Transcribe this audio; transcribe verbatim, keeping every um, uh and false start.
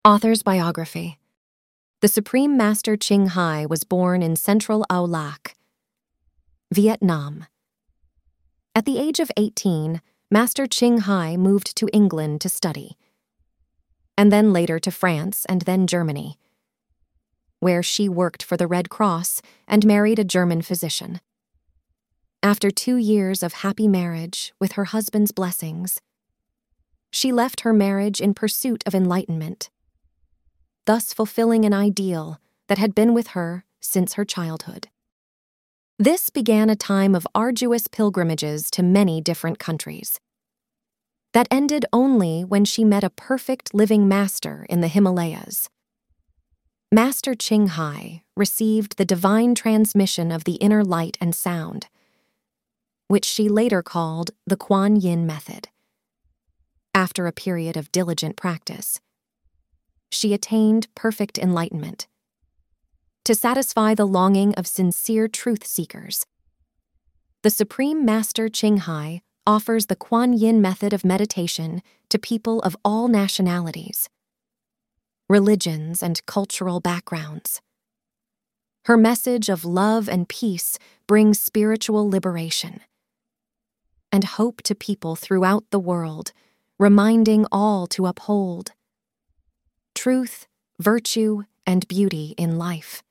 Author's biography. The Supreme Master Ching Hai was born in central Ao Lac, Vietnam. At the age of eighteen, Master Ching Hai moved to England to study, and then later to France and then Germany, where she worked for the Red Cross and married a German physician. After two years of happy marriage with her husband's blessings, she left her marriage in pursuit of enlightenment, thus fulfilling an ideal that had been with her since her childhood. This began a time of arduous pilgrimages to many different countries, that ended only when she met a perfect living master in the Himalayas. Master Ching Hai received the divine transmission of the inner light and sound, which she later called the Kuan Yin method. After a period of diligent practice, she attained perfect enlightenment. To satisfy the longing of sincere truth seekers, the Supreme Master Ching Hai offers the Kuan Yin method of meditation to people of all nationalities, religions, and cultural backgrounds. Her message of love and peace brings spiritual liberation and hope to people throughout the world, reminding all to uphold truth, virtue, and beauty in life.